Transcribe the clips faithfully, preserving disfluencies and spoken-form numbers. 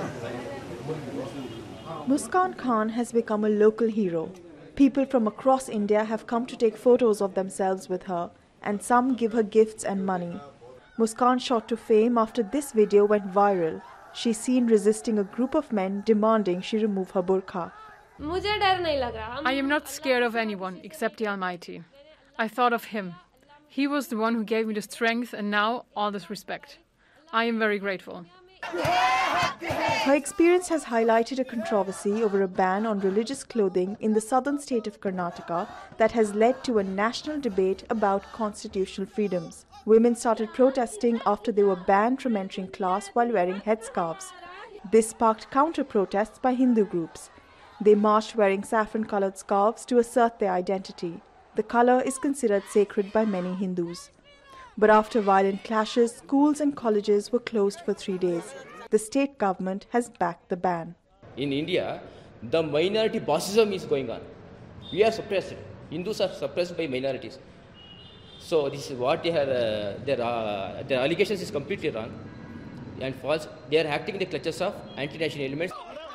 Muskan Khan has become a local hero. People from across India have come to take photos of themselves with her, and some give her gifts and money. Muskan shot to fame after this video went viral. She's seen resisting a group of men demanding she remove her burqa. I am not scared of anyone except the Almighty. I thought of Him. He was the one who gave me the strength and now all this respect. I am very grateful. Her experience has highlighted a controversy over a ban on religious clothing in the southern state of Karnataka that has led to a national debate about constitutional freedoms. Women started protesting after they were banned from entering class while wearing headscarves. This sparked counter-protests by Hindu groups. They marched wearing saffron-coloured scarves to assert their identity. The colour is considered sacred by many Hindus. But after violent clashes, schools and colleges were closed for three days. The state government has backed the ban. In India, the minority bossism is going on. We are suppressed. Hindus are suppressed by minorities. So this is what they have, uh, their, uh, their allegations is completely wrong and false. They are acting in the clutches of anti-national elements.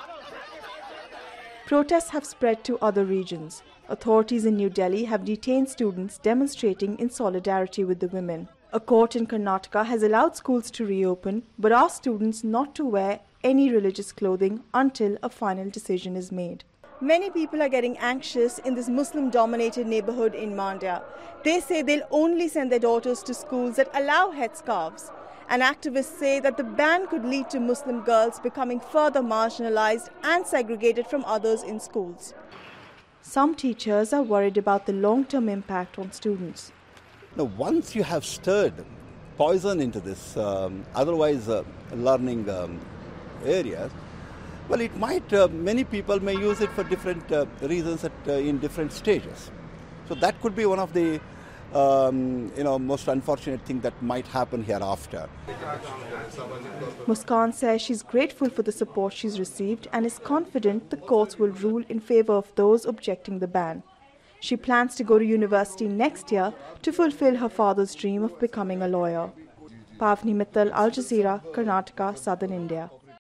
Protests have spread to other regions. Authorities in New Delhi have detained students demonstrating in solidarity with the women. A court in Karnataka has allowed schools to reopen but asked students not to wear any religious clothing until a final decision is made. Many people are getting anxious in this Muslim-dominated neighborhood in Mandya. They say they'll only send their daughters to schools that allow headscarves. And activists say that the ban could lead to Muslim girls becoming further marginalized and segregated from others in schools. Some teachers are worried about the long-term impact on students. Now, once you have stirred poison into this um, otherwise uh, learning um, areas, well, it might, uh, many people may use it for different uh, reasons at, uh, in different stages. So that could be one of the um, you know, most unfortunate thing that might happen hereafter. Muskan says she's grateful for the support she's received and is confident the courts will rule in favor of those objecting the ban. She plans to go to university next year to fulfill her father's dream of becoming a lawyer. Pavni Mittal, Al Jazeera, Karnataka, Southern India.